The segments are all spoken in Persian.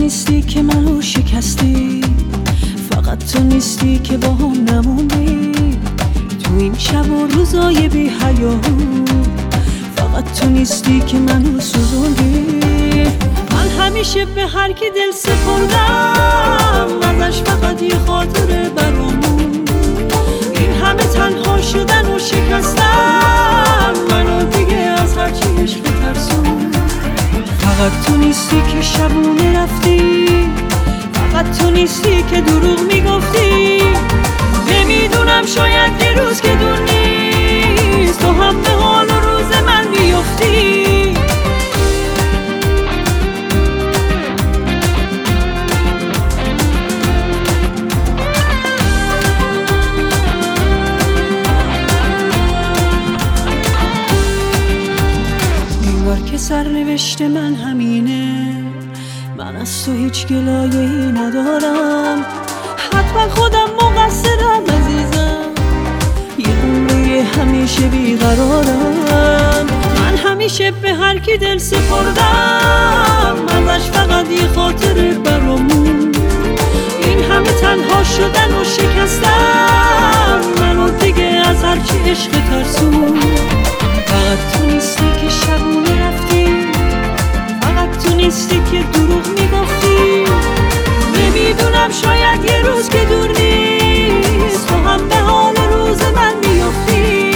نیستی که منو شکستی، فقط تو نیستی که با هم نموندی تو این شب و روزای بی حیاهو، فقط تو نیستی که منو سوزوندی. من همیشه به هر کی دل سپردم ازش فقط یه خاطره برامون، این همه تنها شدن و شکستن منو دیگه از هرچی عشق ترسون. فقط تو نیستی که شبونه رفتی، فقط تو نیستی که دروغ میگفتی. نمیدونم شاید یه روز که دور نیست تو هم به حال و روز من میفتی. انگار که سرنوشت من همینه، من از تو هیچ گلایه‌ای ندارم، حتما خودم مقصرم عزیزم، یه عمری همیشه بیقرارم. من همیشه به هر کی دل سپردم ازش فقط یه خاطره برامون، این همه تنها شدن و شکستن منو دیگه از هرچی عشق ترسون. فقط تو نیستی که شبونه رفتی، فقط تو نیستی که دروغ میگفتی. نمیدونم شاید یه روز که دور نیست تو هم به حال روز من میفتی.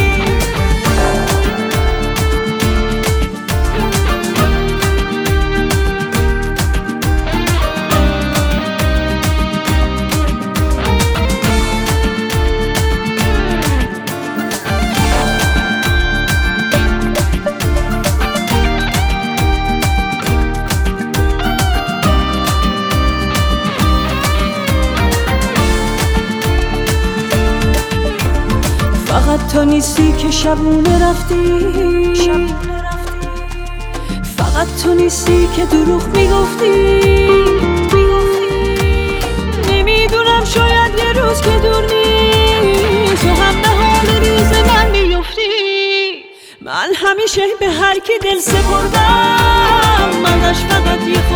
فقط تو نیستی که شبونه رفتی، فقط تو نیستی که دروغ میگفتی. نمیدونم شاید یه روز که دور نیست تو هم به حال روز من میفتی. من همیشه به هر کی دل سپردم ازش فقط یه